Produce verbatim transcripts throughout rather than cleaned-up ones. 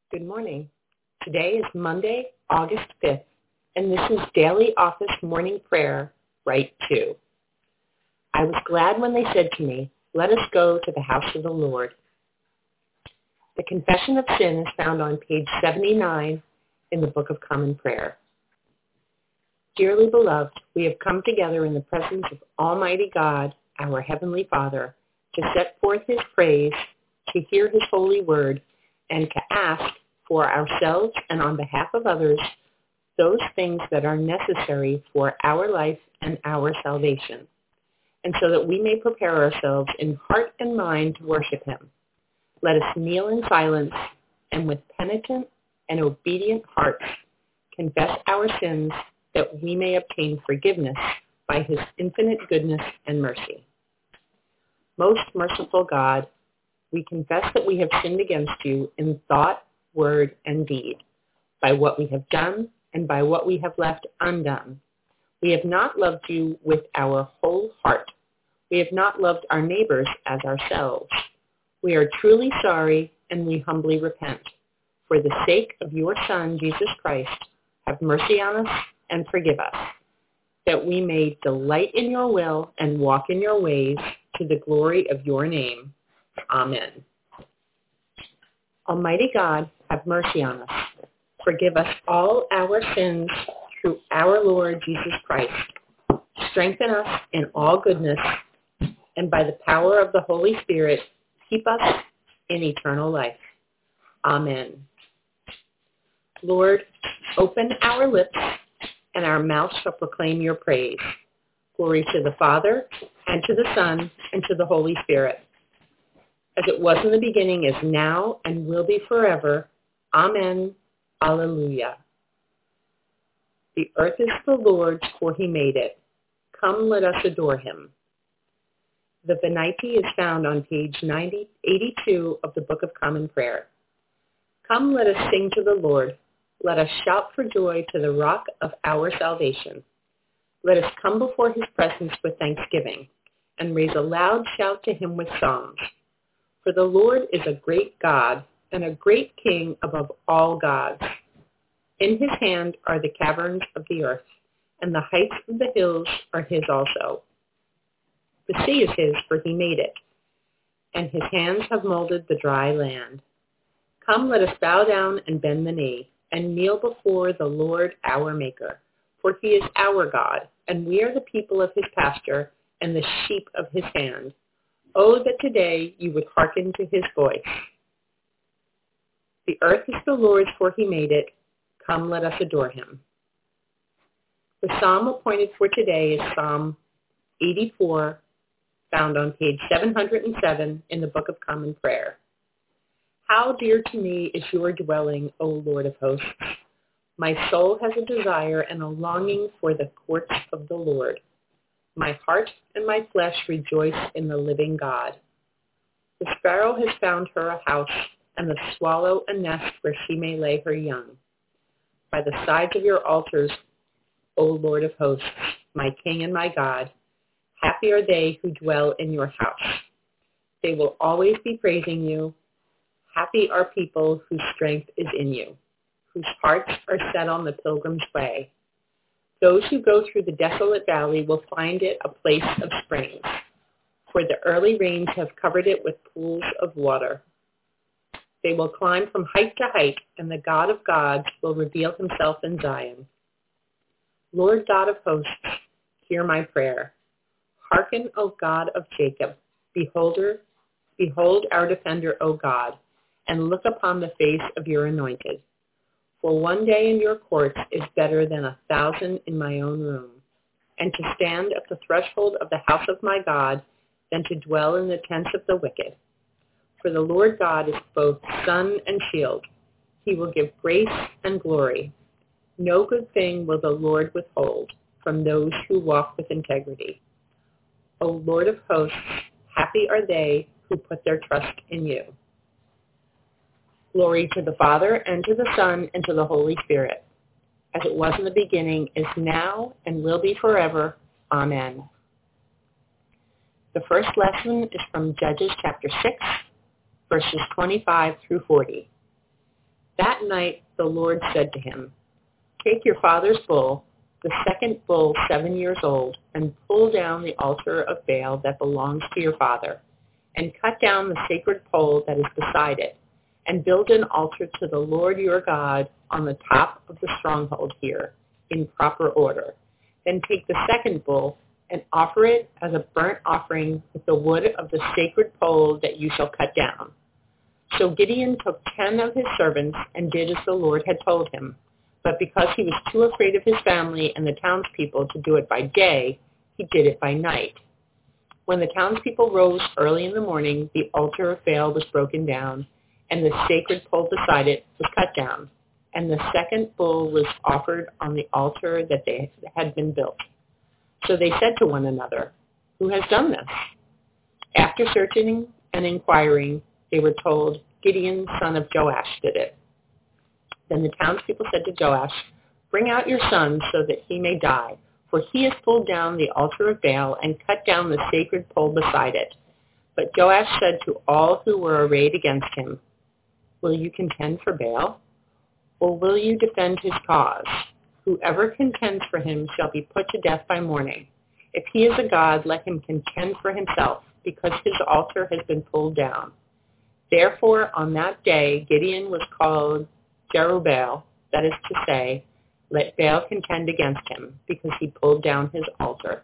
Good morning. Today is Monday, August fifth, and this is Daily Office Morning Prayer, Right two. I was glad when they said to me, "Let us go to the house of the Lord." The Confession of Sin is found on page seventy-nine in the Book of Common Prayer. Dearly beloved, we have come together in the presence of Almighty God, our Heavenly Father, to set forth His praise, to hear His holy word, and to ask for ourselves and on behalf of others those things that are necessary for our life and our salvation, and so that we may prepare ourselves in heart and mind to worship Him. Let us kneel in silence and with penitent and obedient hearts confess our sins that we may obtain forgiveness by His infinite goodness and mercy. Most merciful God, we confess that we have sinned against you in thought, word, and deed, by what we have done and by what we have left undone. We have not loved you with our whole heart. We have not loved our neighbors as ourselves. We are truly sorry and we humbly repent. For the sake of your Son, Jesus Christ, have mercy on us and forgive us, that we may delight in your will and walk in your ways to the glory of your name. Amen. Almighty God, have mercy on us. Forgive us all our sins through our Lord Jesus Christ. Strengthen us in all goodness, and by the power of the Holy Spirit, keep us in eternal life. Amen. Lord, open our lips, and our mouth shall proclaim your praise. Glory to the Father, and to the Son, and to the Holy Spirit, as it was in the beginning, is now, and will be forever. Amen. Alleluia. The earth is the Lord's, for He made it. Come, let us adore Him. The Venite is found on page ninety, eighty-two of the Book of Common Prayer. Come, let us sing to the Lord. Let us shout for joy to the rock of our salvation. Let us come before His presence with thanksgiving, and raise a loud shout to Him with songs. For the Lord is a great God, and a great King above all gods. In His hand are the caverns of the earth, and the heights of the hills are His also. The sea is His, for He made it, and His hands have molded the dry land. Come, let us bow down and bend the knee, and kneel before the Lord our Maker. For He is our God, and we are the people of His pasture, and the sheep of His hand. Oh, that today you would hearken to His voice. The earth is the Lord's, for He made it. Come, let us adore Him. The psalm appointed for today is Psalm eighty-four, found on page seven hundred seven in the Book of Common Prayer. How dear to me is your dwelling, O Lord of hosts. My soul has a desire and a longing for the courts of the Lord. My heart and my flesh rejoice in the living God. The sparrow has found her a house, and the swallow a nest where she may lay her young. By the sides of your altars, O Lord of hosts, my King and my God, happy are they who dwell in your house. They will always be praising you. Happy are people whose strength is in you, whose hearts are set on the pilgrim's way. Those who go through the desolate valley will find it a place of springs, for the early rains have covered it with pools of water. They will climb from height to height, and the God of gods will reveal Himself in Zion. Lord God of hosts, hear my prayer. Hearken, O God of Jacob, beholder, behold our defender, O God, and look upon the face of your anointed. For one day in your courts is better than a thousand in my own room, and to stand at the threshold of the house of my God than to dwell in the tents of the wicked. For the Lord God is both sun and shield. He will give grace and glory. No good thing will the Lord withhold from those who walk with integrity. O Lord of hosts, happy are they who put their trust in you. Glory to the Father, and to the Son, and to the Holy Spirit, as it was in the beginning, is now, and will be forever. Amen. The first lesson is from Judges chapter six, verses twenty-five through forty. That night the Lord said to him, "Take your father's bull, the second bull seven years old, and pull down the altar of Baal that belongs to your father, and cut down the sacred pole that is beside it, and build an altar to the Lord your God on the top of the stronghold here, in proper order. Then take the second bull and offer it as a burnt offering with the wood of the sacred pole that you shall cut down." So Gideon took ten of his servants and did as the Lord had told him. But because he was too afraid of his family and the townspeople to do it by day, he did it by night. When the townspeople rose early in the morning, the altar of Baal was broken down, and the sacred pole beside it was cut down, and the second bull was offered on the altar that they had been built. So they said to one another, "Who has done this?" After searching and inquiring, they were told, "Gideon, son of Joash, did it." Then the townspeople said to Joash, "Bring out your son so that he may die, for he has pulled down the altar of Baal and cut down the sacred pole beside it." But Joash said to all who were arrayed against him, "Will you contend for Baal, or will you defend his cause? Whoever contends for him shall be put to death by morning. If he is a god, let him contend for himself, because his altar has been pulled down." Therefore, on that day, Gideon was called Jerubbaal, that is to say, "Let Baal contend against him," because he pulled down his altar.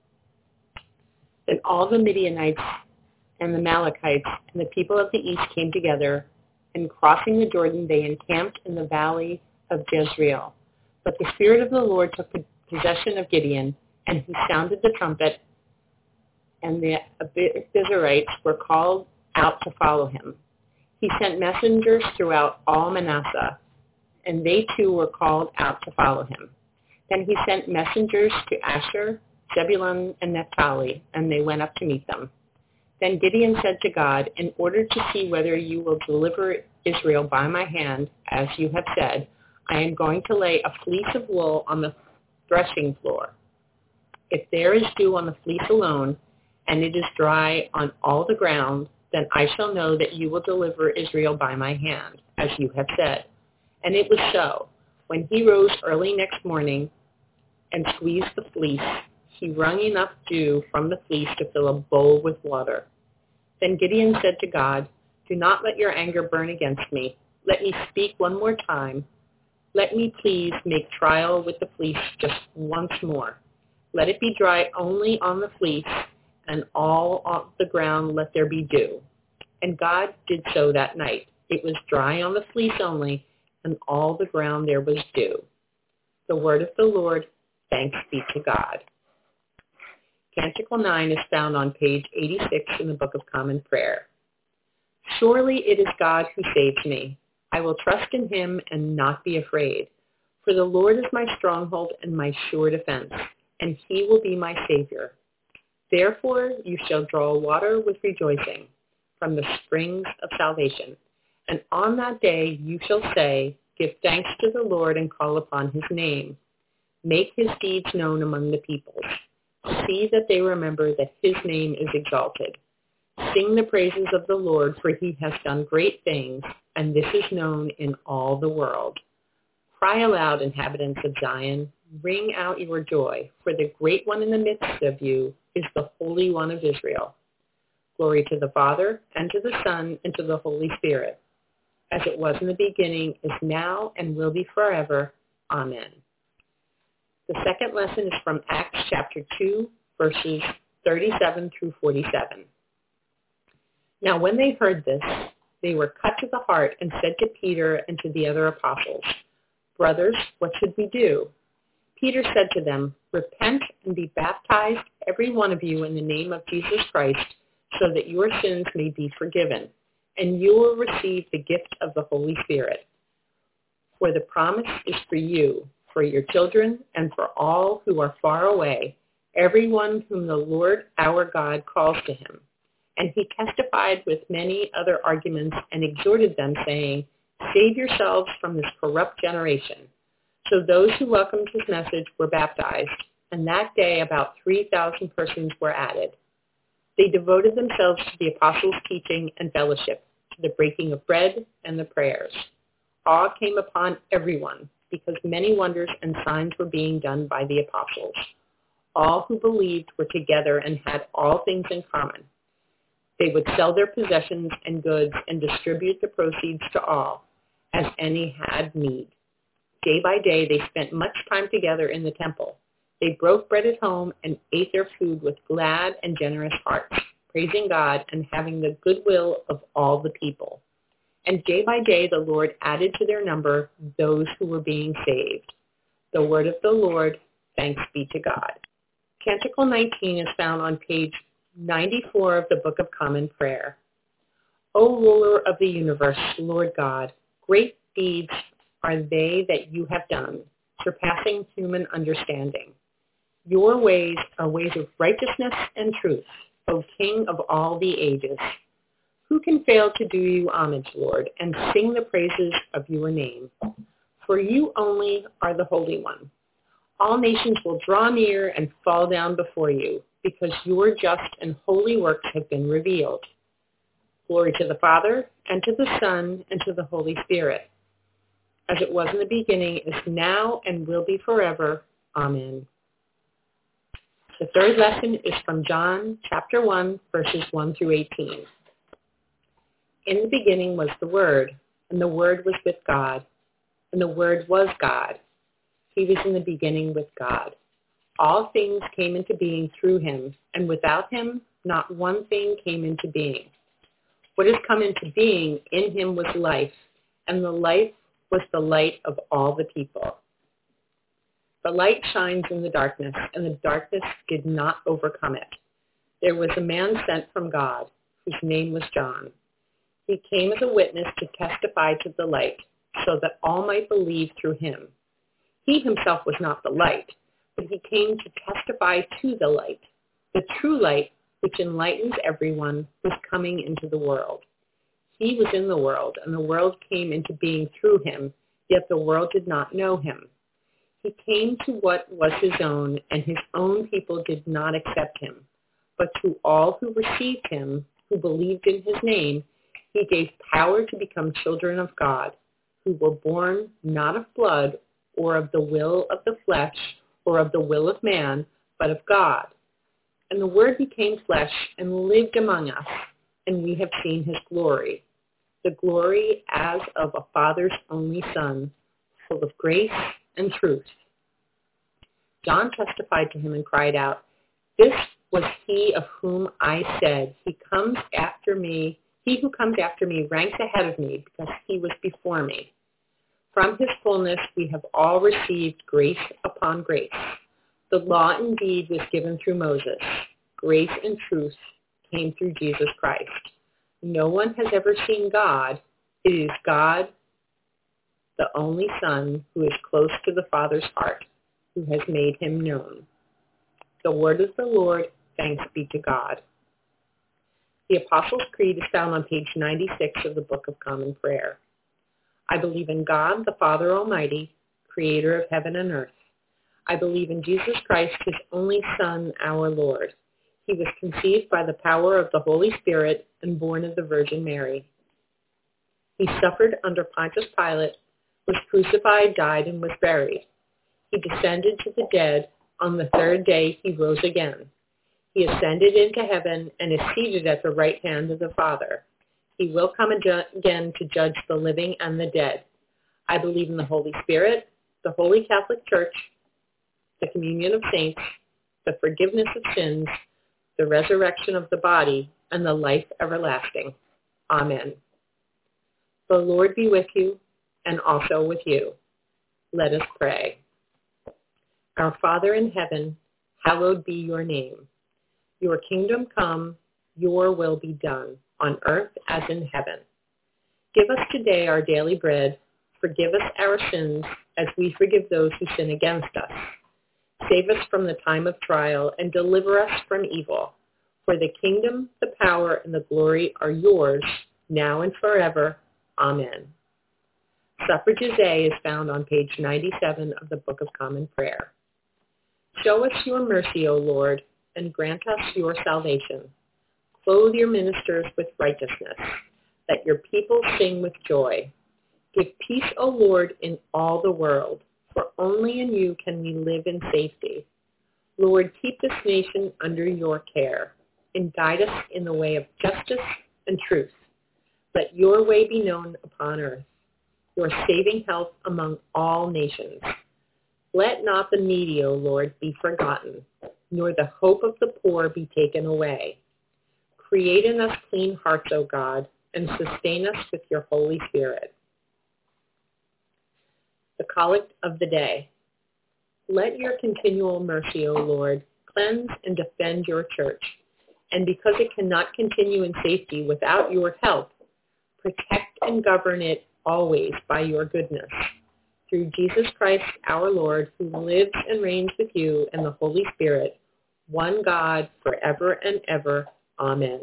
Then all the Midianites and the Amalekites and the people of the east came together, and crossing the Jordan, they encamped in the valley of Jezreel. But the Spirit of the Lord took possession of Gideon, and he sounded the trumpet, and the Abiezrites were called out to follow him. He sent messengers throughout all Manasseh, and they too were called out to follow him. Then he sent messengers to Asher, Zebulun, and Naphtali, and they went up to meet them. Then Gideon said to God, "In order to see whether you will deliver Israel by my hand, as you have said, I am going to lay a fleece of wool on the threshing floor. If there is dew on the fleece alone, and it is dry on all the ground, then I shall know that you will deliver Israel by my hand, as you have said." And it was so. When he rose early next morning and squeezed the fleece, he wrung enough dew from the fleece to fill a bowl with water. Then Gideon said to God, "Do not let your anger burn against me. Let me speak one more time. Let me please make trial with the fleece just once more. Let it be dry only on the fleece, and all on the ground let there be dew." And God did so that night. It was dry on the fleece only, and all the ground there was dew. The word of the Lord. Thanks be to God. Canticle nine is found on page eighty-six in the Book of Common Prayer. Surely it is God who saves me. I will trust in him and not be afraid. For the Lord is my stronghold and my sure defense, and he will be my Savior. Therefore you shall draw water with rejoicing from the springs of salvation. And on that day you shall say, "Give thanks to the Lord and call upon his name. Make his deeds known among the peoples. See that they remember that his name is exalted. Sing the praises of the Lord, for he has done great things, and this is known in all the world. Cry aloud, inhabitants of Zion. Ring out your joy, for the great one in the midst of you is the Holy One of Israel. Glory to the Father, and to the Son, and to the Holy Spirit, as it was in the beginning, is now, and will be forever. Amen. The second lesson is from Acts chapter two, verses thirty-seven through forty-seven. Now when they heard this, they were cut to the heart and said to Peter and to the other apostles, "Brothers, what should we do?" Peter said to them, "Repent and be baptized, every one of you, in the name of Jesus Christ, so that your sins may be forgiven, and you will receive the gift of the Holy Spirit. For the promise is for you, for your children, and for all who are far away, everyone whom the Lord our God calls to him." And he testified with many other arguments and exhorted them, saying, "Save yourselves from this corrupt generation." So those who welcomed his message were baptized, and that day about three thousand persons were added. They devoted themselves to the apostles' teaching and fellowship, to the breaking of bread and the prayers. awe came upon everyone because many wonders and signs were being done by the apostles. All who believed were together and had all things in common. They would sell their possessions and goods and distribute the proceeds to all, as any had need. Day by day they spent much time together in the temple. They broke bread at home and ate their food with glad and generous hearts, praising God and having the goodwill of all the people. And day by day the Lord added to their number those who were being saved. The word of the Lord, thanks be to God. Canticle nineteen is found on page ninety-four of the Book of Common Prayer. O ruler of the universe, Lord God, great deeds are they that you have done, surpassing human understanding. Your ways are ways of righteousness and truth, O King of all the ages. Who can fail to do you homage, Lord, and sing the praises of your name? For you only are the Holy One. All nations will draw near and fall down before you, because your just and holy works have been revealed. Glory to the Father, and to the Son, and to the Holy Spirit, as it was in the beginning, is now, and will be forever. Amen. The third lesson is from John chapter one, verses one through eighteen. In the beginning was the Word, and the Word was with God, and the Word was God. He was in the beginning with God. All things came into being through him, and without him not one thing came into being. What has come into being in him was life, and the life was the light of all the people. The light shines in the darkness, and the darkness did not overcome it. There was a man sent from God, whose name was John. He came as a witness to testify to the light, so that all might believe through him. He himself was not the light, but he came to testify to the light. The true light, which enlightens everyone, was coming into the world. He was in the world, and the world came into being through him, yet the world did not know him. He came to what was his own, and his own people did not accept him. But to all who received him, who believed in his name, he gave power to become children of God, who were born not of blood, or of the will of the flesh, or of the will of man, but of God. And the Word became flesh and lived among us, and we have seen his glory, the glory as of a Father's only Son, full of grace and truth. John testified to him and cried out, "This was he of whom I said, he comes after me, he who comes after me ranks ahead of me, because he was before me." From his fullness we have all received grace upon grace. The law indeed was given through Moses. Grace and truth came through Jesus Christ. No one has ever seen God. It is God, the only Son, who is close to the Father's heart, who has made him known. The word of the Lord, thanks be to God. The Apostles' Creed is found on page ninety-six of the Book of Common Prayer. I believe in God, the Father Almighty, creator of heaven and earth. I believe in Jesus Christ, his only Son, our Lord. He was conceived by the power of the Holy Spirit and born of the Virgin Mary. He suffered under Pontius Pilate, was crucified, died, and was buried. He descended to the dead. On the third day he rose again. He ascended into heaven and is seated at the right hand of the Father. He will come again to judge the living and the dead. I believe in the Holy Spirit, the Holy Catholic Church, the communion of saints, the forgiveness of sins, the resurrection of the body, and the life everlasting. Amen. The Lord be with you, and also with you. Let us pray. Our Father in heaven, hallowed be your name. Your kingdom come, your will be done, on earth as in heaven. Give us today our daily bread. Forgive us our sins, as we forgive those who sin against us. Save us from the time of trial, and deliver us from evil. For the kingdom, the power, and the glory are yours, now and forever. Amen. Suffrages A is found on page ninety-seven of the Book of Common Prayer. Show us your mercy, O Lord, and grant us your salvation. Clothe your ministers with righteousness, that your people sing with joy. Give peace, O Lord, in all the world, for only in you can we live in safety. Lord, keep this nation under your care and guide us in the way of justice and truth. Let your way be known upon earth, your saving health among all nations. Let not the needy, O Lord, be forgotten, nor the hope of the poor be taken away. Create in us clean hearts, O God, and sustain us with your Holy Spirit. The Collect of the Day. Let your continual mercy, O Lord, cleanse and defend your church, and because it cannot continue in safety without your help, protect and govern it always by your goodness. Through Jesus Christ our Lord, who lives and reigns with you and the Holy Spirit, one God, forever and ever. Amen.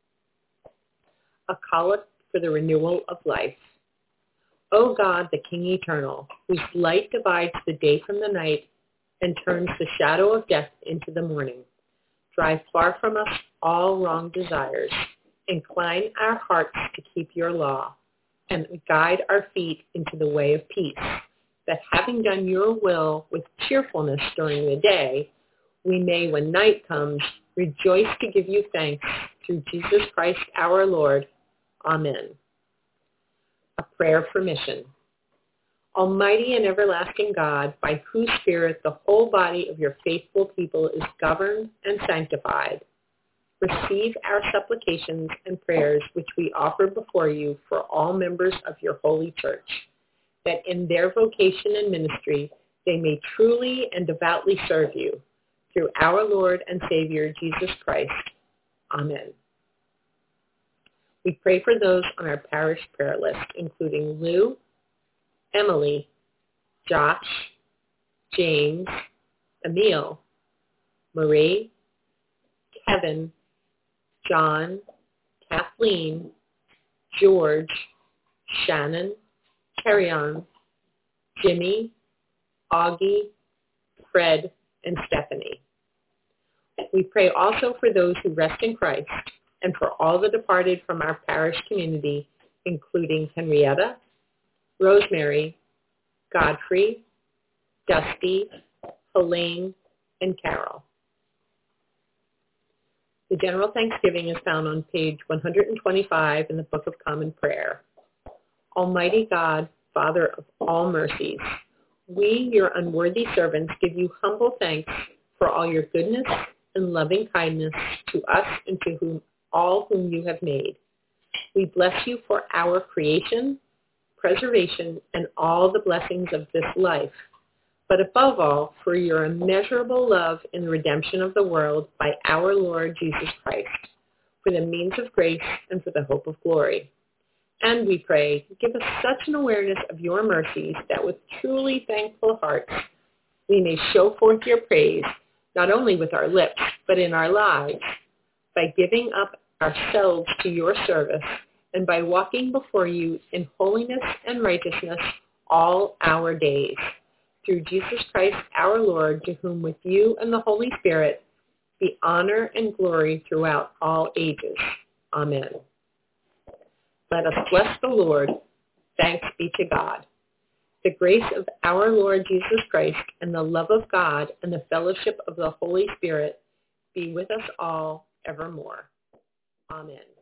A Collect for the Renewal of Life. O God, the King eternal, whose light divides the day from the night and turns the shadow of death into the morning, drive far from us all wrong desires. Incline our hearts to keep your law, and guide our feet into the way of peace, that having done your will with cheerfulness during the day, we may, when night comes, rejoice to give you thanks through Jesus Christ our Lord. Amen. A prayer for mission. Almighty and everlasting God, by whose Spirit the whole body of your faithful people is governed and sanctified, receive our supplications and prayers which we offer before you for all members of your holy church, that in their vocation and ministry they may truly and devoutly serve you, through our Lord and Savior, Jesus Christ. Amen. We pray for those on our parish prayer list, including Lou, Emily, Josh, James, Emil, Marie, Kevin, John, Kathleen, George, Shannon, Carry-On, Jimmy, Augie, Fred, and Stephanie. We pray also for those who rest in Christ and for all the departed from our parish community, including Henrietta, Rosemary, Godfrey, Dusty, Helene, and Carol. The General Thanksgiving is found on page one hundred twenty-five in the Book of Common Prayer. Almighty God, Father of all mercies, we, your unworthy servants, give you humble thanks for all your goodness and loving kindness to us and to whom, all whom you have made. We bless you for our creation, preservation, and all the blessings of this life, but above all, for your immeasurable love in the redemption of the world by our Lord Jesus Christ, for the means of grace and for the hope of glory. And we pray, give us such an awareness of your mercies that with truly thankful hearts we may show forth your praise, not only with our lips, but in our lives, by giving up ourselves to your service and by walking before you in holiness and righteousness all our days. Through Jesus Christ our Lord, to whom with you and the Holy Spirit be honor and glory throughout all ages. Amen. Let us bless the Lord. Thanks be to God. The grace of our Lord Jesus Christ and the love of God and the fellowship of the Holy Spirit be with us all evermore. Amen.